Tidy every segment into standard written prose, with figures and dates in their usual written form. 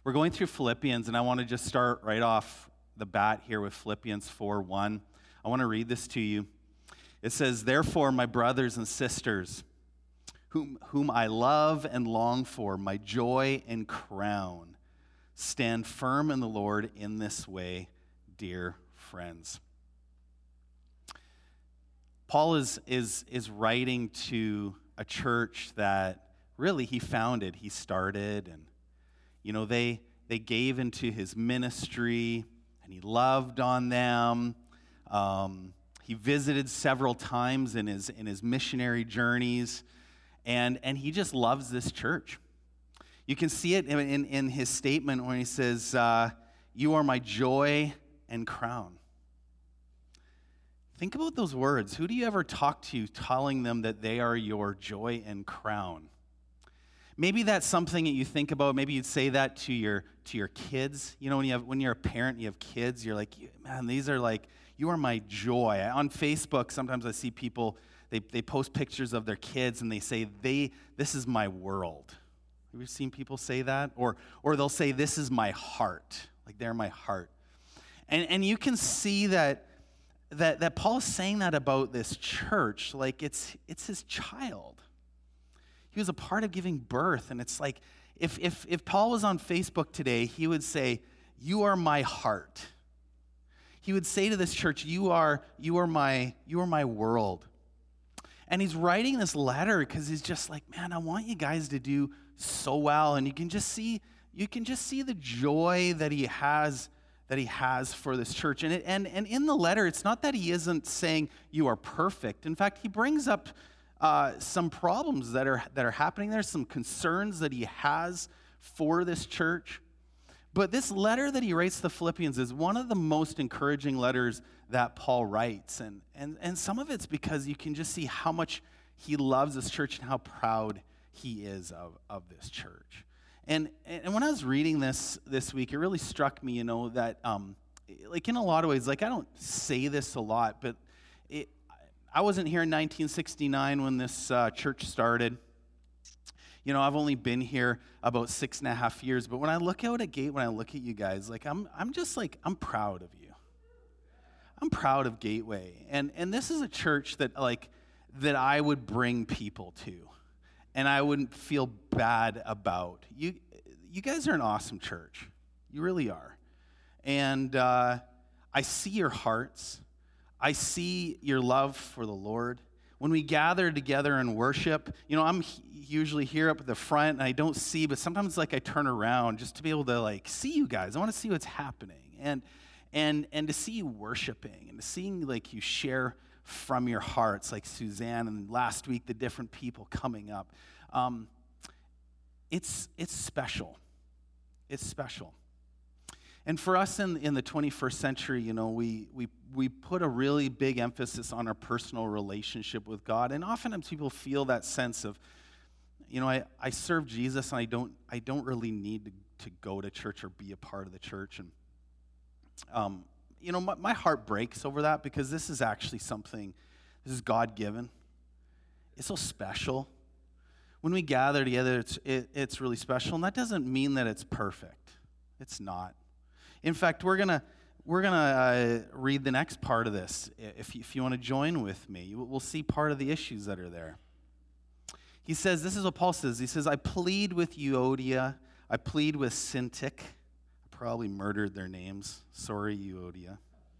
We're going through Philippians, and I want to just start right off the bat here with Philippians 4:1. I want to read this to you. It says, "Therefore, my brothers and sisters, whom I love and long for, my joy and crown, stand firm in the Lord in this way, dear friends." Paul is writing to a church that really he founded, he started, and they gave into his ministry, and he loved on them. He visited several times in his missionary journeys, and he just loves this church. You can see it in his statement when he says, "You are my joy and crown." Think about those words. Who do you ever talk to telling them that they are your joy and crown? Maybe that's something that you think about. Maybe you'd say that to your kids. You know, when you're a parent, you have kids. You're like, man, these are like, you are my joy. On Facebook, sometimes I see people. They post pictures of their kids and they say, "This is my world." Have you seen people say that? Or they'll say, "This is my heart." Like they're my heart. And you can see that Paul is saying that about this church, like it's his child. He was a part of giving birth, and it's like if Paul was on Facebook today, he would say, "You are my heart." He would say to this church, "You are my world." And he's writing this letter because he's just like, "Man, I want you guys to do so well." And you can just see the joy that he has for this church. And in the letter, it's not that he isn't saying you are perfect. In fact, he brings up some problems that are happening there, some concerns that he has for this church. But this letter that he writes to the Philippians is one of the most encouraging letters that Paul writes. And some of it's because you can just see how much he loves this church and how proud he is of this church. And when I was reading this week, it really struck me, that like in a lot of ways, like I don't say this a lot, but I wasn't here in 1969 when this church started. I've only been here about 6.5 years, but when I look out at Gate, when I look at you guys, like I'm proud of you. I'm proud of Gateway. And this is a church that I would bring people to. And I wouldn't feel bad about. You guys are an awesome church. You really are. And I see your hearts. I see your love for the Lord. When we gather together and worship, I'm usually here up at the front, and I don't see, but sometimes I turn around just to be able to see you guys. I want to see what's happening. And to see you worshiping and to seeing you share from your hearts, like Suzanne, and last week the different people coming up. It's special. It's special. And for us in the 21st century, we put a really big emphasis on our personal relationship with God, and oftentimes people feel that sense of, I serve Jesus, and I don't really need to go to church or be a part of the church, and my heart breaks over that because this is actually something, this is God-given. It's so special. When we gather together, it's really special, and that doesn't mean that it's perfect. It's not. In fact, we're gonna read the next part of this. If you want to join with me, we'll see part of the issues that are there. He says, this is what Paul says. He says, "I plead with Euodia. I plead with Syntyche." Probably murdered their names. Sorry, Euodia.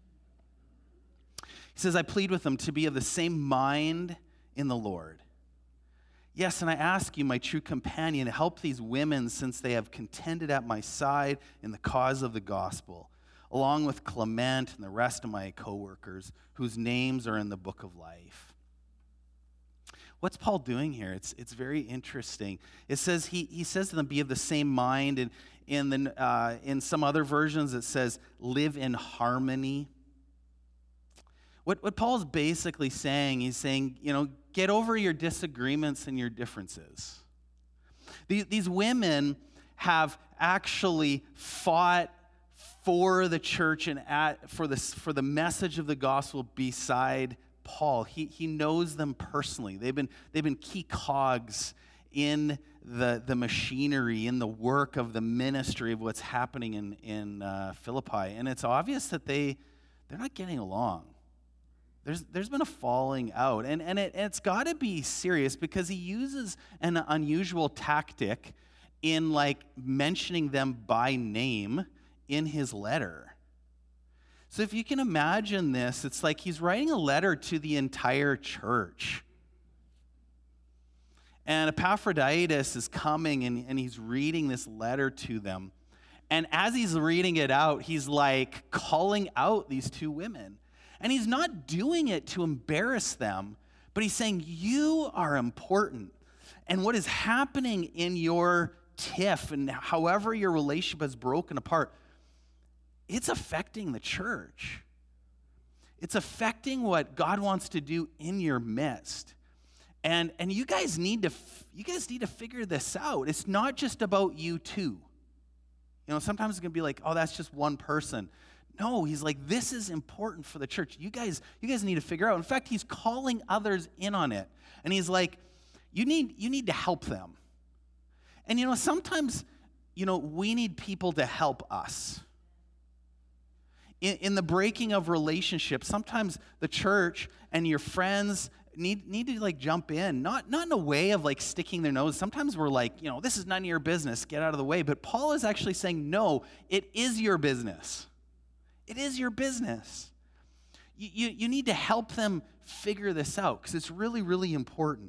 He says, "I plead with them to be of the same mind in the Lord. Yes, and I ask you, my true companion, to help these women since they have contended at my side in the cause of the gospel, along with Clement and the rest of my co-workers whose names are in the book of life." What's Paul doing here? It's very interesting. It says he says to them, be of the same mind, and in some other versions it says live in harmony. What Paul's basically saying, he's saying, get over your disagreements and your differences. These women have actually fought for the church and for the message of the gospel beside Paul. He knows them personally. They've been key cogs in the machinery, in the work of the ministry of what's happening in Philippi. And it's obvious that they're not getting along. There's been a falling out. And it's got to be serious because he uses an unusual tactic in like mentioning them by name in his letter. So if you can imagine this, it's like he's writing a letter to the entire church. And Epaphroditus is coming and he's reading this letter to them. And as he's reading it out, he's like calling out these two women. And he's not doing it to embarrass them, but he's saying, you are important. And what is happening in your tiff and however your relationship has broken apart, it's affecting the church. It's affecting what God wants to do in your midst. And you guys need to figure this out. It's not just about you two. You know, sometimes it's going to be like, oh, that's just one person. No, he's like, this is important for the church. You guys need to figure out. In fact, he's calling others in on it. And he's like, you need to help them. And you know, sometimes, you know, we need people to help us. In the breaking of relationships, sometimes the church and your friends need to like jump in, not in a way of like sticking their nose. Sometimes we're like, you know, this is none of your business, get out of the way. But Paul is actually saying, no, it is your business. It is your business. You need to help them figure this out because it's really, really important.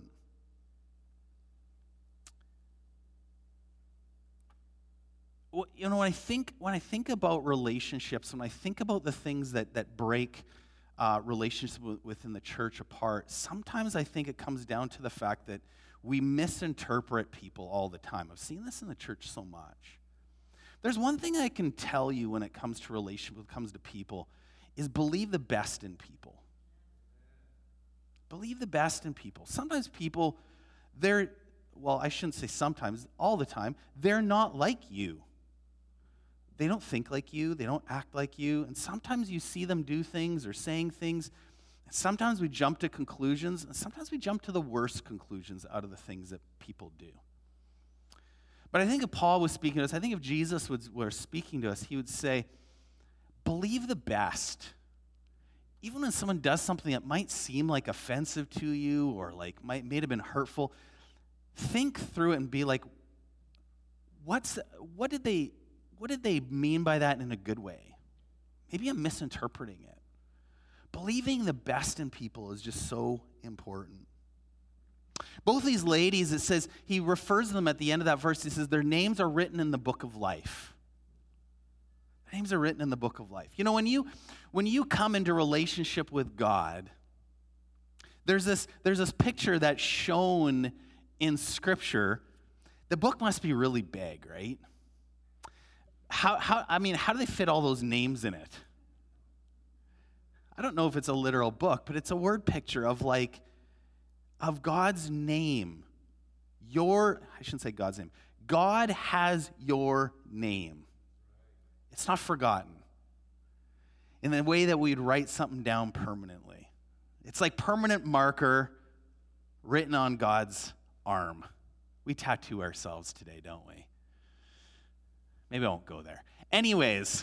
Well, you know, when I think about relationships, when I think about the things that break relationships within the church apart, sometimes I think it comes down to the fact that we misinterpret people all the time. I've seen this in the church so much. There's one thing I can tell you when it comes to relationships, when it comes to people, is believe the best in people. Believe the best in people. Sometimes people, I shouldn't say sometimes, all the time, they're not like you. They don't think like you. They don't act like you. And sometimes you see them do things or saying things. And sometimes we jump to conclusions. And sometimes we jump to the worst conclusions out of the things that people do. But I think if Paul was speaking to us, I think if Jesus were speaking to us, he would say, believe the best. Even when someone does something that might seem like offensive to you or like may have been hurtful, think through it and be like, what did they mean by that in a good way? Maybe I'm misinterpreting it. Believing the best in people is just so important. Both these ladies, it says, he refers to them at the end of that verse, he says, their names are written in the book of life. Their names are written in the book of life. You know, when you come into relationship with God, there's this picture that's shown in Scripture. The book must be really big, right? How do they fit all those names in it? I don't know if it's a literal book, but it's a word picture of God's name. I shouldn't say God's name. God has your name. It's not forgotten. In the way that we'd write something down permanently. It's like permanent marker written on God's arm. We tattoo ourselves today, don't we? Maybe I won't go there. Anyways,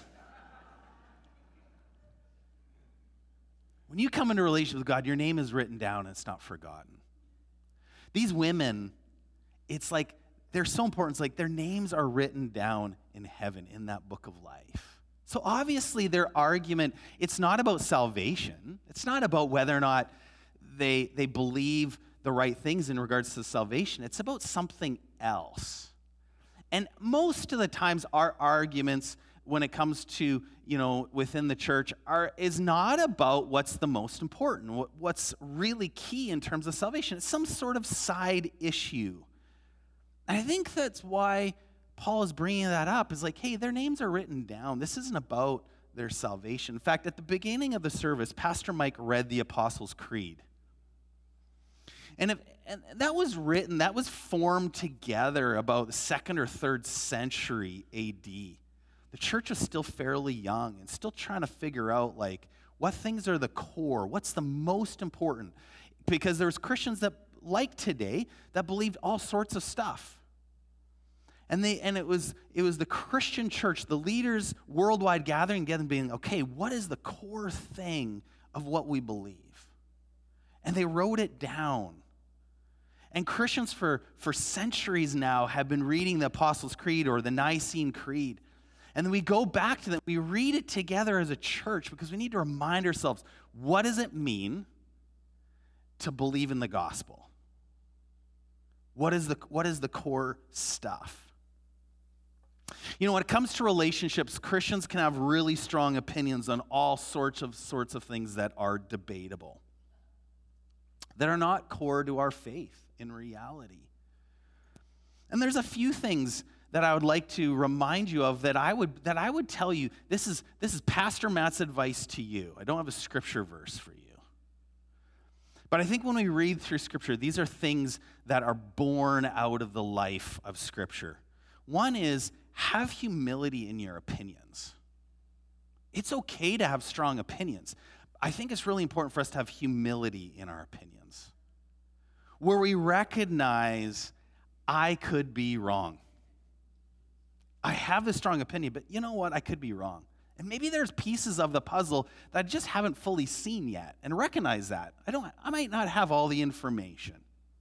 when you come into a relationship with God, your name is written down and it's not forgotten. These women, it's like they're so important. It's like their names are written down in heaven in that book of life. So obviously their argument, it's not about salvation. It's not about whether or not they believe the right things in regards to salvation. It's about something else. And most of the times our arguments when it comes to, you know, within the church is not about what's the most important, what's really key in terms of salvation. It's some sort of side issue. And I think that's why Paul is bringing that up, is like, hey, their names are written down. This isn't about their salvation. In fact, at the beginning of the service, Pastor Mike read the Apostles' Creed. And that was written, that was formed together about the 2nd or 3rd century A.D. The church was still fairly young and still trying to figure out, like, what things are the core, what's the most important. Because there was Christians that like today that believed all sorts of stuff. And it was the Christian church, the leaders worldwide gathering together and being, okay, what is the core thing of what we believe? And they wrote it down. And Christians for centuries now have been reading the Apostles' Creed or the Nicene Creed. And then we go back to them, we read it together as a church because we need to remind ourselves, what does it mean to believe in the gospel? What is the core stuff? You know, when it comes to relationships, Christians can have really strong opinions on all sorts of things that are debatable, that are not core to our faith in reality. And there's a few things that I would like to remind you of that I would tell you. This is Pastor Matt's advice to you. I don't have a scripture verse for you. But I think when we read through Scripture, these are things that are born out of the life of Scripture. One is, have humility in your opinions. It's okay to have strong opinions. I think it's really important for us to have humility in our opinions, where we recognize I could be wrong. I have this strong opinion, but you know what? I could be wrong. And maybe there's pieces of the puzzle that I just haven't fully seen yet, and recognize that. I might not have all the information.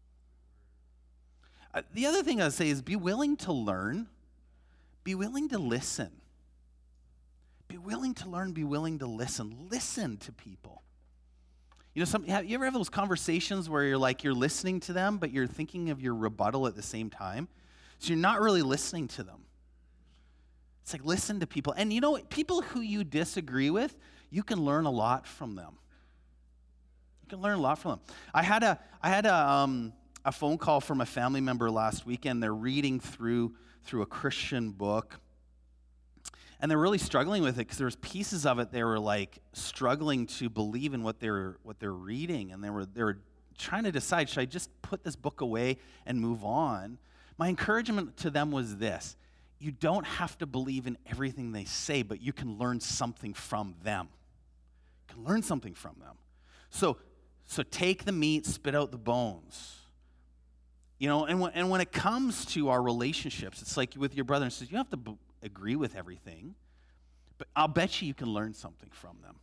The other thing I'd say is be willing to learn. Be willing to listen. Be willing to learn, be willing to listen. Listen to people. You know, have you ever have those conversations where you're listening to them, but you're thinking of your rebuttal at the same time? So you're not really listening to them. It's like listen to people. And you know, people who you disagree with, you can learn a lot from them. You can learn a lot from them. I had a phone call from a family member last weekend. They're reading through a Christian book. And they're really struggling with it because there was pieces of it they were like struggling to believe in what they're reading, and they were trying to decide, should I just put this book away and move on? My encouragement to them was this: you don't have to believe in everything they say, but you can learn something from them. You can learn something from them. So take the meat, spit out the bones. You know, and when it comes to our relationships, it's like with your brother and sister, you don't have to agree with everything, but I'll bet you can learn something from them.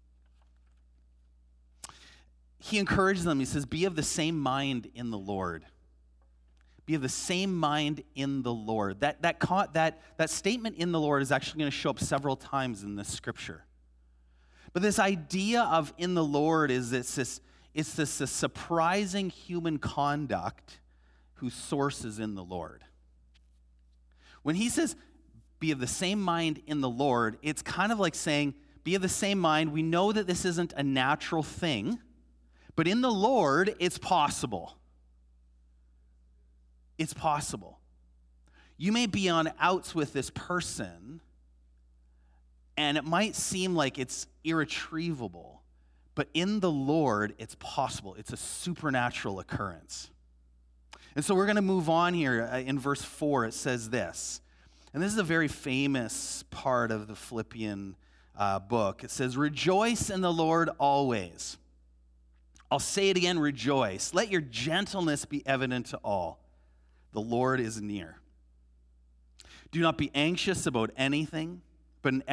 He encourages them. He says, be of the same mind in the Lord. Be of the same mind in the Lord. That statement in the Lord is actually going to show up several times in this scripture. But this idea of in the Lord is this surprising human conduct whose source is in the Lord. When he says, be of the same mind in the Lord, it's kind of like saying, be of the same mind. We know that this isn't a natural thing, but in the Lord, it's possible. It's possible. You may be on outs with this person, and it might seem like it's irretrievable, but in the Lord, it's possible. It's a supernatural occurrence. And so we're going to move on here. In verse 4, it says this. And this is a very famous part of the Philippian book. It says, rejoice in the Lord always. I'll say it again, rejoice. Let your gentleness be evident to all. The Lord is near. Do not be anxious about anything, but in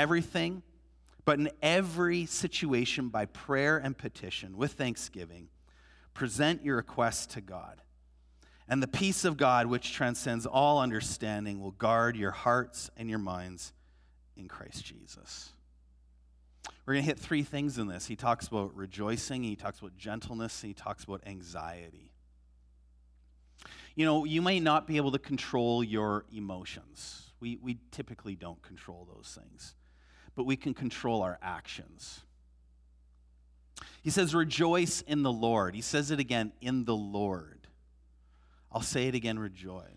every situation by prayer and petition with thanksgiving, present your requests to God. And the peace of God, which transcends all understanding, will guard your hearts and your minds in Christ Jesus. We're going to hit three things in this. He talks about rejoicing, he talks about gentleness, and he talks about anxiety. You know, you might not be able to control your emotions. We typically don't control those things. But we can control our actions. He says, rejoice in the Lord. He says it again, in the Lord. I'll say it again, rejoice.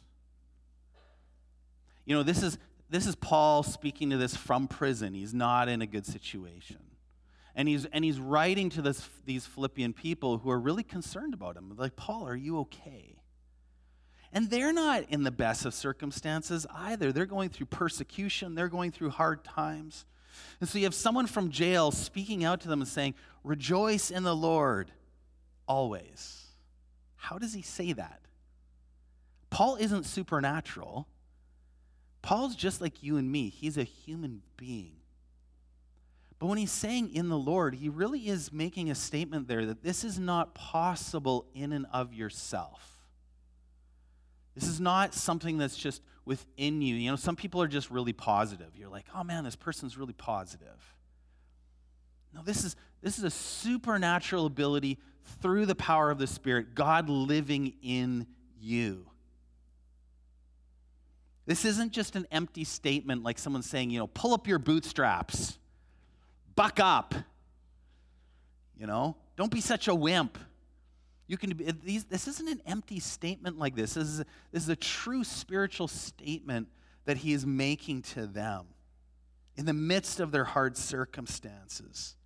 You know, this is Paul speaking to this from prison. He's not in a good situation. And he's writing to these Philippian people who are really concerned about him. Like, Paul, are you okay? And they're not in the best of circumstances either. They're going through persecution. They're going through hard times. And so you have someone from jail speaking out to them and saying, rejoice in the Lord always. How does he say that? Paul isn't supernatural. Paul's just like you and me. He's a human being. But when he's saying in the Lord, he really is making a statement there that this is not possible in and of yourself. This is not something that's just within you. You know, some people are just really positive. You're like, oh man, this person's really positive. No, this is a supernatural ability through the power of the Spirit, God living in you. This isn't just an empty statement like someone saying, you know, pull up your bootstraps. Buck up. You know, don't be such a wimp. This isn't an empty statement like this. This is a true spiritual statement that he is making to them in the midst of their hard circumstances.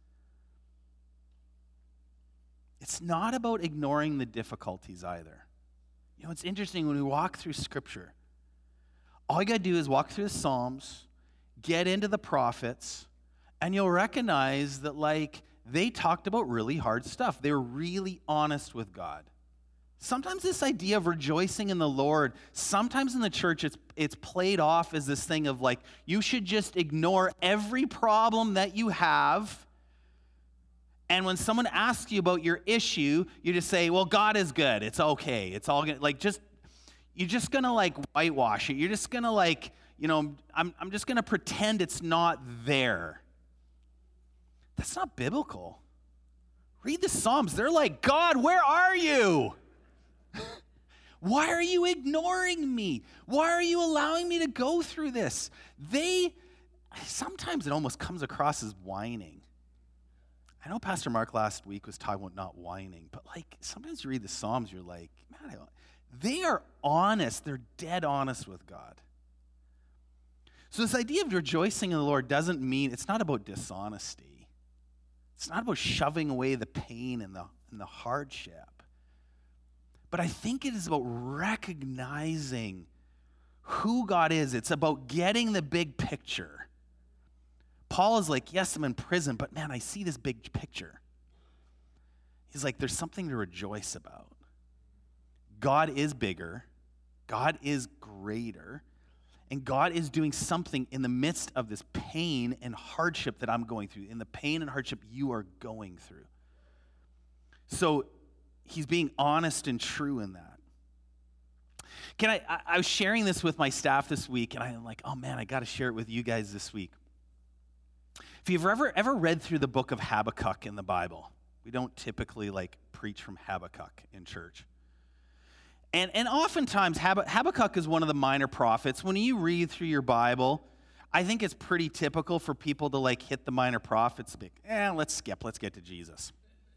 It's not about ignoring the difficulties either. You know, it's interesting when we walk through Scripture, all you got to do is walk through the Psalms, get into the prophets, and you'll recognize that, like, they talked about really hard stuff. They were really honest with God. Sometimes this idea of rejoicing in the Lord, sometimes in the church it's played off as this thing of like, you should just ignore every problem that you have. And when someone asks you about your issue, you just say, well, God is good. It's okay. It's all good. Like, you're just going to like whitewash it. You're just going to like, you know, I'm just going to pretend it's not there. That's not biblical. Read the Psalms. They're like, God, where are you? Why are you ignoring me? Why are you allowing me to go through this? Sometimes it almost comes across as whining. I know Pastor Mark last week was talking about not whining, but like sometimes you read the Psalms, you're like, man, they are honest. They're dead honest with God. So this idea of rejoicing in the Lord doesn't mean, it's not about dishonesty. It's not about shoving away the pain and the hardship. But I think it is about recognizing who God is. It's about getting the big picture. Paul is like, yes, I'm in prison, but man, I see this big picture. He's like, there's something to rejoice about. God is bigger. God is greater. And God is doing something in the midst of this pain and hardship that I'm going through, in the pain and hardship you are going through. So he's being honest and true in that. I was sharing this with my staff this week, and I'm like, oh man, I got to share it with you guys this week. If you've ever read through the book of Habakkuk in the Bible, we don't typically like preach from Habakkuk in church. And oftentimes, Habakkuk is one of the minor prophets. When you read through your Bible, I think it's pretty typical for people to like hit the minor prophets and be, let's skip, let's get to Jesus.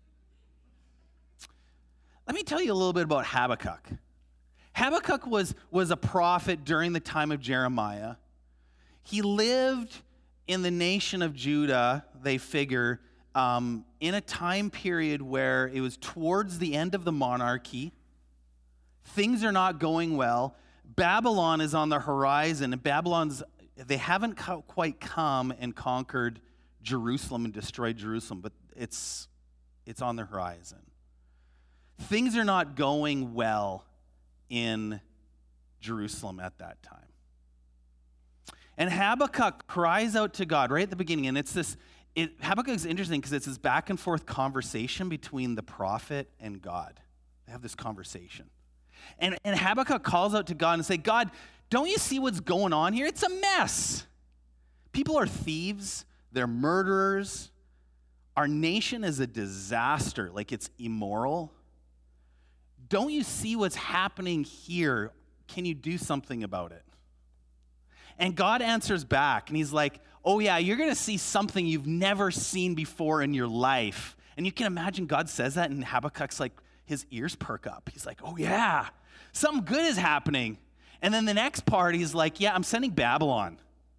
Let me tell you a little bit about Habakkuk. Habakkuk was a prophet during the time of Jeremiah. He lived in the nation of Judah, they figure, in a time period where it was towards the end of the monarchy. Things are not going well. Babylon is on the horizon, and they haven't quite come and conquered Jerusalem and destroyed Jerusalem, but it's on the horizon. Things are not going well in Jerusalem at that time. And Habakkuk cries out to God right at the beginning, and Habakkuk is interesting because it's this back and forth conversation between the prophet and God. They have this conversation. And Habakkuk calls out to God and say, God, don't you see what's going on here? It's a mess. People are thieves. They're murderers. Our nation is a disaster. Like, it's immoral. Don't you see what's happening here? Can you do something about it? And God answers back, and he's like, oh yeah, you're going to see something you've never seen before in your life. And you can imagine God says that, and Habakkuk's like, his ears perk up. He's like, oh yeah, something good is happening. And then the next part, he's like, yeah, I'm sending Babylon.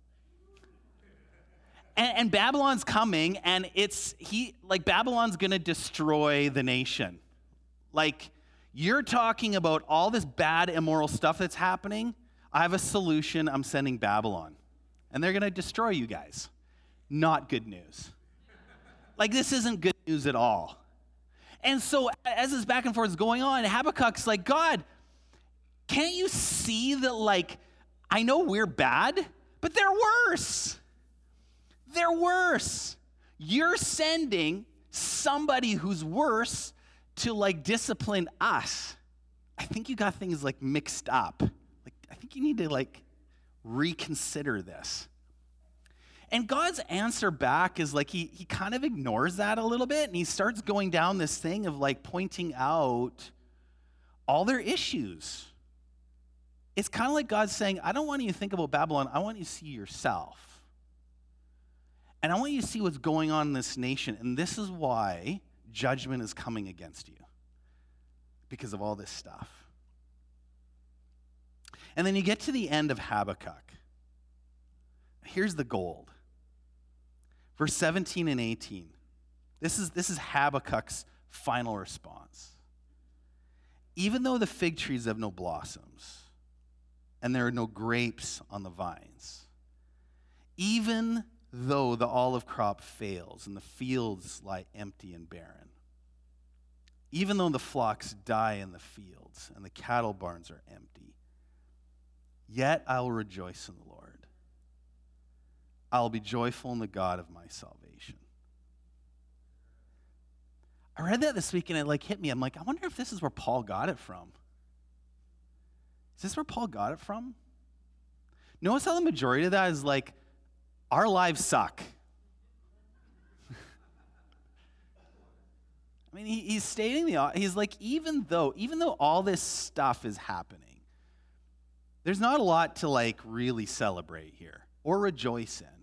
And Babylon's coming, and Babylon's going to destroy the nation. Like, you're talking about all this bad, immoral stuff that's happening. I have a solution. I'm sending Babylon. And they're going to destroy you guys. Not good news. Like, this isn't good news at all. And so as this back and forth is going on, Habakkuk's like, God, can't you see that, like, I know we're bad, but they're worse. They're worse. You're sending somebody who's worse to, like, discipline us. I think you got things, like, mixed up. Like, I think you need to, like, reconsider this. And God's answer back is like he kind of ignores that a little bit, and he starts going down this thing of like pointing out all their issues. It's kind of like God saying, I don't want you to think about Babylon. I want you to see yourself. And I want you to see what's going on in this nation. And this is why judgment is coming against you, because of all this stuff. And then you get to the end of Habakkuk. Here's the gold. Verse 17 and 18. This is Habakkuk's final response. Even though the fig trees have no blossoms, and there are no grapes on the vines, even though the olive crop fails and the fields lie empty and barren, even though the flocks die in the fields and the cattle barns are empty, yet I will rejoice in the Lord. I will be joyful in the God of my salvation. I read that this week and it like hit me. I'm like, I wonder if this is where Paul got it from. Is this where Paul got it from? Notice how the majority of that is like, our lives suck. I mean, he's stating he's like, even though all this stuff is happening, there's not a lot to like really celebrate here or rejoice in.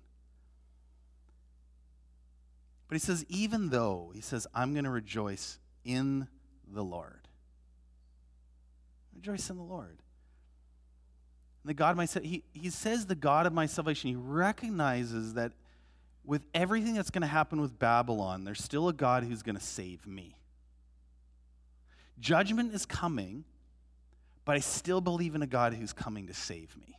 But he says, even though, he says, I'm going to rejoice in the Lord. Rejoice in the Lord. And the God of my he says the God of my salvation. He recognizes that with everything that's going to happen with Babylon, there's still a God who's going to save me. Judgment is coming, but I still believe in a God who's coming to save me.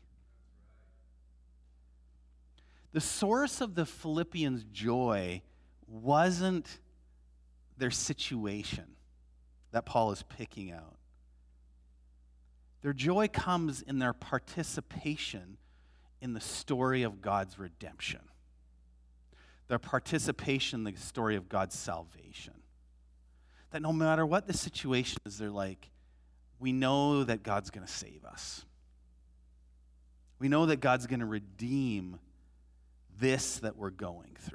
The source of the Philippians' joy wasn't their situation that Paul is picking out. Their joy comes in their participation in the story of God's redemption. Their participation in the story of God's salvation. That no matter what the situation is, they're like, we know that God's going to save us. We know that God's going to redeem this that we're going through.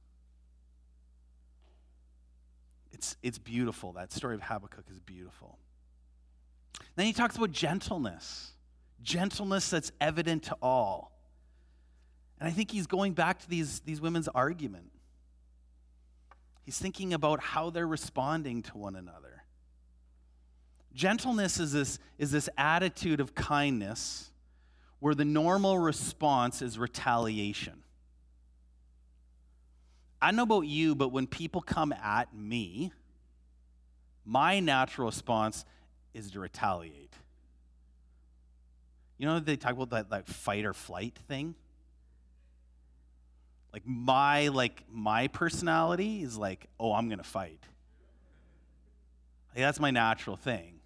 It's beautiful. That story of Habakkuk is beautiful. Then he talks about gentleness. Gentleness that's evident to all. And I think he's going back to these women's argument. He's thinking about how they're responding to one another. Gentleness is this attitude of kindness where the normal response is retaliation. I don't know about you, but when people come at me, my natural response is to retaliate. You know, they talk about that fight or flight thing? Like my personality is like, oh, I'm going to fight. Like, that's my natural thing.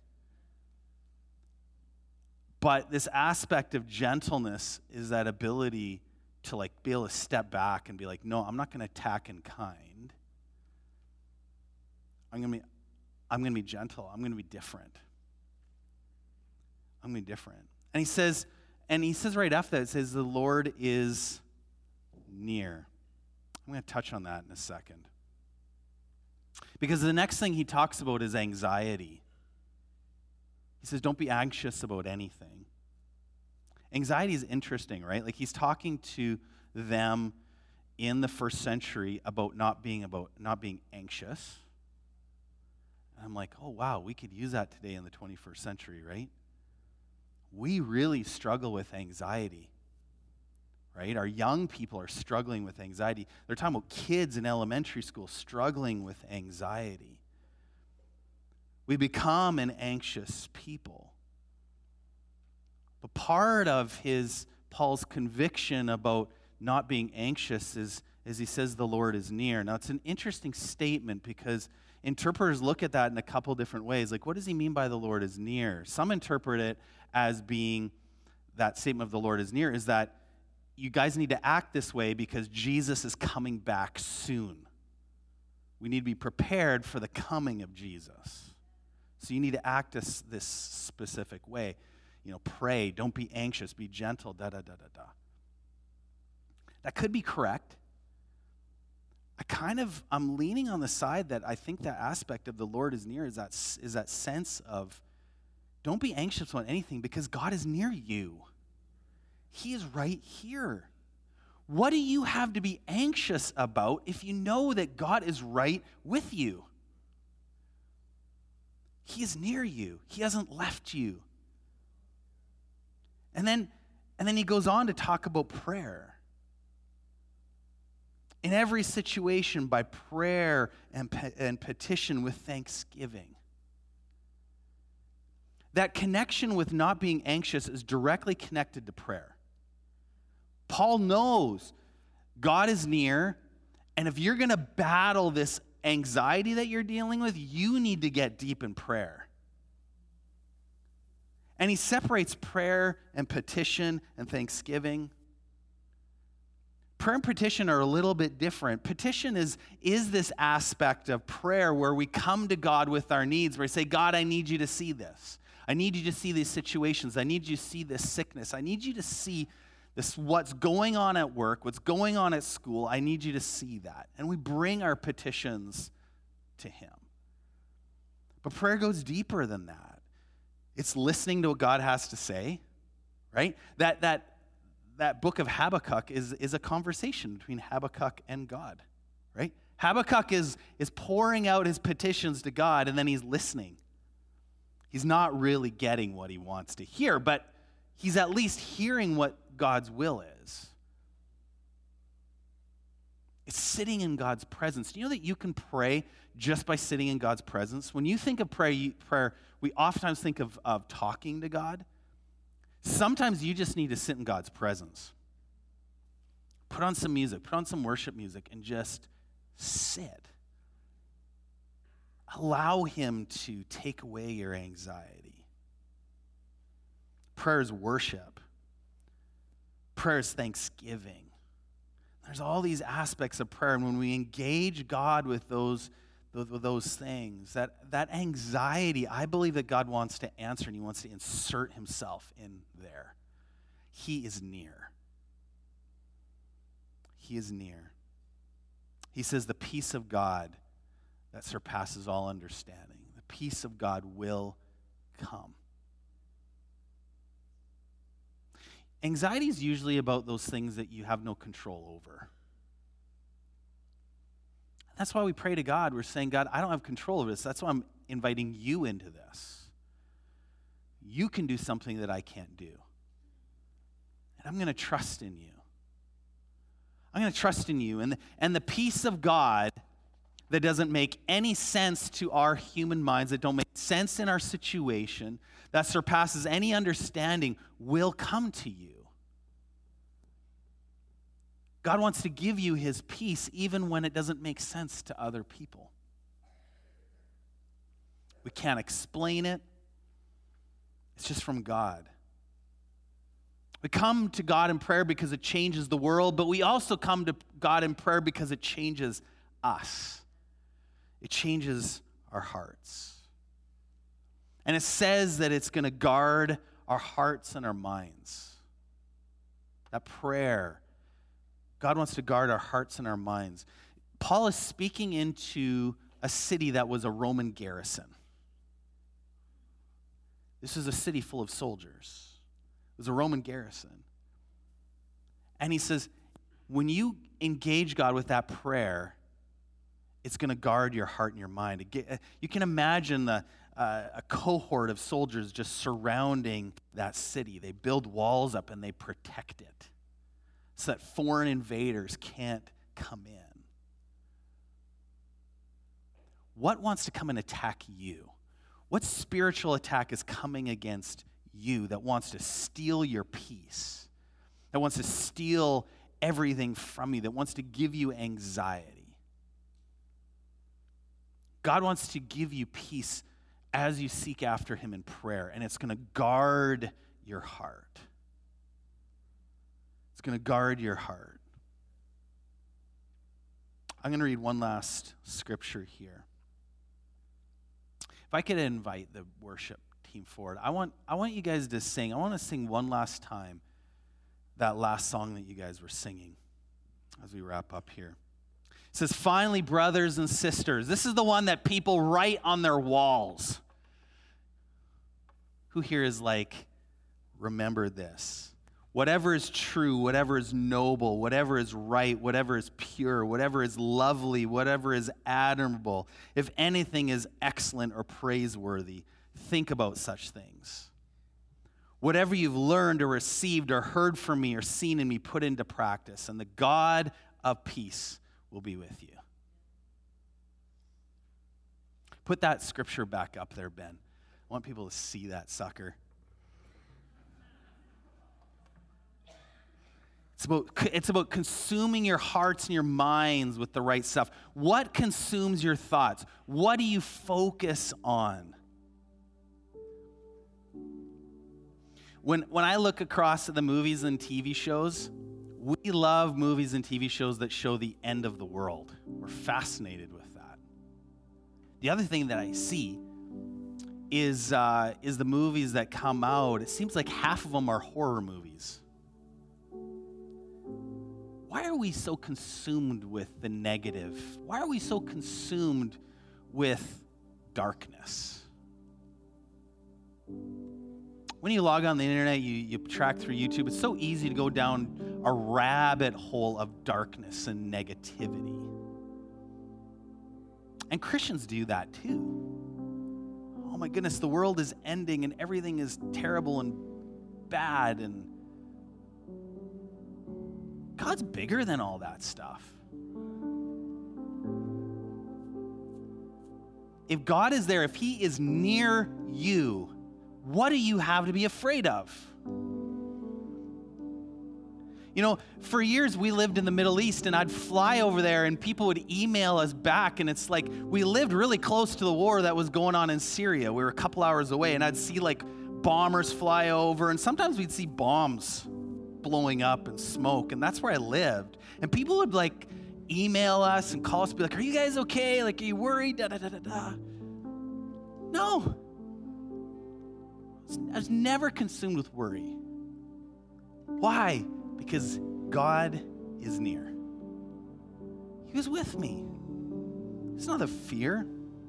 But this aspect of gentleness is that ability to like be able to step back and be like, no, I'm not going to attack in kind. I'm going to be gentle. I'm going to be different. I'm going to be different. And he says right after that, it says the Lord is near. I'm going to touch on that in a second. Because the next thing he talks about is anxiety. He says, don't be anxious about anything. Anxiety is interesting, right? Like he's talking to them in the first century about not being anxious. And I'm like, oh wow, we could use that today in the 21st century, right? We really struggle with anxiety, right? Our young people are struggling with anxiety. They're talking about kids in elementary school struggling with anxiety. We become an anxious people. But part of Paul's conviction about not being anxious is as he says the Lord is near. Now, it's an interesting statement because interpreters look at that in a couple different ways. Like, what does he mean by the Lord is near? Some interpret it as being that statement of the Lord is near is that you guys need to act this way because Jesus is coming back soon. We need to be prepared for the coming of Jesus. So you need to act this specific way. Pray, don't be anxious, be gentle, da-da-da-da-da. That could be correct. I'm leaning on the side that I think that aspect of the Lord is near is that sense of don't be anxious about anything because God is near you. He is right here. What do you have to be anxious about if you know that God is right with you? He is near you. He hasn't left you. And then he goes on to talk about prayer. In every situation, by prayer and petition with thanksgiving. That connection with not being anxious is directly connected to prayer. Paul knows God is near, and if you're going to battle this anxiety that you're dealing with, you need to get deep in prayer. And he separates prayer and petition and thanksgiving. Prayer and petition are a little bit different. Petition is this aspect of prayer where we come to God with our needs, where we say, God, I need you to see this. I need you to see these situations. I need you to see this sickness. I need you to see this, what's going on at work, what's going on at school. I need you to see that. And we bring our petitions to him. But prayer goes deeper than that. It's listening to what God has to say, right? That book of Habakkuk is a conversation between Habakkuk and God, right? Habakkuk is pouring out his petitions to God, and then he's listening. He's not really getting what he wants to hear, but he's at least hearing what God's will is. It's sitting in God's presence. Do you know that you can pray just by sitting in God's presence? When you think of prayer, we oftentimes think of talking to God. Sometimes you just need to sit in God's presence. Put on some music, put on some worship music, and just sit. Allow him to take away your anxiety. Prayer is worship. Prayer is thanksgiving. There's all these aspects of prayer, and when we engage God with those things, that anxiety, I believe that God wants to answer, and he wants to insert himself in there. He is near. He is near. He says the peace of God that surpasses all understanding. The peace of God will come. Anxiety is usually about those things that you have no control over. That's why we pray to God. We're saying, God, I don't have control of this. That's why I'm inviting you into this. You can do something that I can't do. And I'm going to trust in you. I'm going to trust in you. And the peace of God that doesn't make any sense to our human minds, that don't make sense in our situation, that surpasses any understanding, will come to you. God wants to give you his peace even when it doesn't make sense to other people. We can't explain it. It's just from God. We come to God in prayer because it changes the world, but we also come to God in prayer because it changes us. It changes our hearts. And it says that it's going to guard our hearts and our minds. That prayer, God wants to guard our hearts and our minds. Paul is speaking into a city that was a Roman garrison. This is a city full of soldiers. It was a Roman garrison. And he says, when you engage God with that prayer, it's going to guard your heart and your mind. You can imagine a cohort of soldiers just surrounding that city. They build walls up and they protect it so that foreign invaders can't come in. What wants to come and attack you? What spiritual attack is coming against you that wants to steal your peace, that wants to steal everything from you, that wants to give you anxiety. God wants to give you peace as you seek after him in prayer, and it's going to guard your heart. It's going to guard your heart. I'm going to read one last scripture here. If I could invite the worship team forward, I want you guys to sing. I want to sing one last time that last song that you guys were singing as we wrap up here. It says, finally, brothers and sisters. This is the one that people write on their walls. Who here is like, remember this? Whatever is true, whatever is noble, whatever is right, whatever is pure, whatever is lovely, whatever is admirable, if anything is excellent or praiseworthy, think about such things. Whatever you've learned or received or heard from me or seen in me, put into practice, and the God of peace will be with you. Put that scripture back up there, Ben. I want people to see that sucker. It's about consuming your hearts and your minds with the right stuff. What consumes your thoughts? What do you focus on? When I look across at the movies and TV shows, we love movies and TV shows that show the end of the world. We're fascinated with that. The other thing that I see is the movies that come out. It seems like half of them are horror movies. Why are we so consumed with the negative? Why are we so consumed with darkness? When you log on the internet, you track through YouTube, it's so easy to go down a rabbit hole of darkness and negativity. And Christians do that too. Oh my goodness, the world is ending and everything is terrible and bad, and God's bigger than all that stuff. If God is there, if he is near you, what do you have to be afraid of? You know, for years we lived in the Middle East, and I'd fly over there and people would email us back, and it's like we lived really close to the war that was going on in Syria. We were a couple hours away, and I'd see like bombers fly over, and sometimes we'd see bombs blowing up and smoke, and that's where I lived. And people would like email us and call us, be like, are you guys okay? Like, are you worried? Da, da, da, da, da. No. I was never consumed with worry. Why? Because God is near. He was with me. There's not a fear.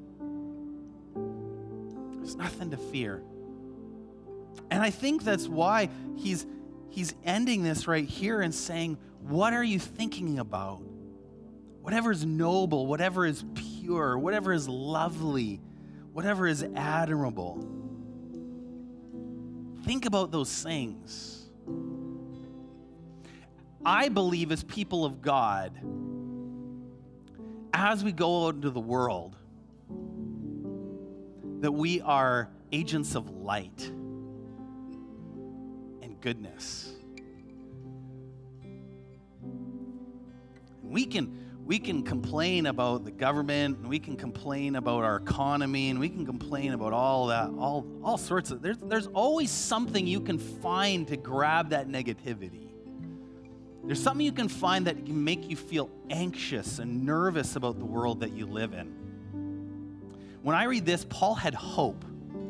There's nothing to fear. And I think that's why he's ending this right here and saying, what are you thinking about? Whatever is noble, whatever is pure, whatever is lovely, whatever is admirable. Think about those things. I believe as people of God, as we go out into the world, that we are agents of light and goodness. We can complain about the government, and we can complain about our economy, and we can complain about all that, all sorts of, there's always something you can find to grab that negativity. There's something you can find that can make you feel anxious and nervous about the world that you live in. When I read this, Paul had hope.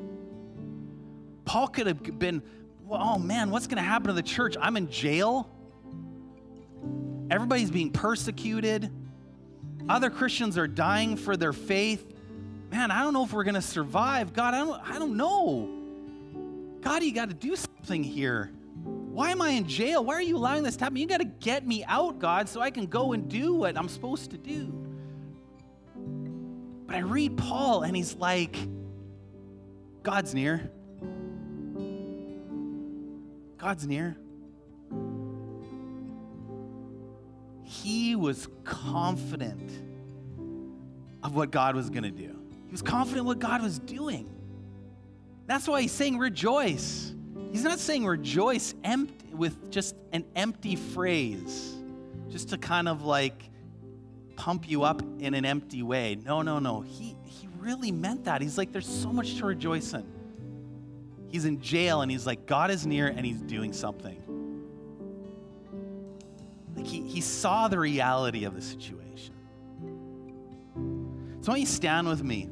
Paul could have been, well, oh man, what's going to happen to the church? I'm in jail. Everybody's being persecuted. Other Christians are dying for their faith. Man, I don't know if we're going to survive. God, I don't know. God, you got to do something here. Why am I in jail? Why are you allowing this to happen? You got to get me out, God, so I can go and do what I'm supposed to do. But I read Paul, and he's like, God's near. God's near. He was confident of what God was going to do. He was confident what God was doing. That's why he's saying rejoice. He's not saying rejoice with just an empty phrase. just to kind of like pump you up in an empty way. No. He really meant that. He's like, there's so much to rejoice in. He's in jail and he's like, God is near and he's doing something. Like he saw the reality of the situation. So why don't you stand with me?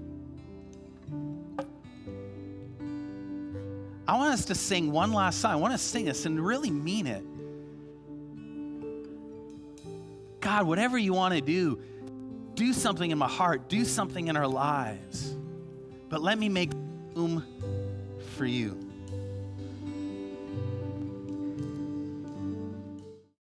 I want us to sing one last song. I want to sing this and really mean it. God, whatever you want to do something in my heart, do something in our lives. But let me make room for you.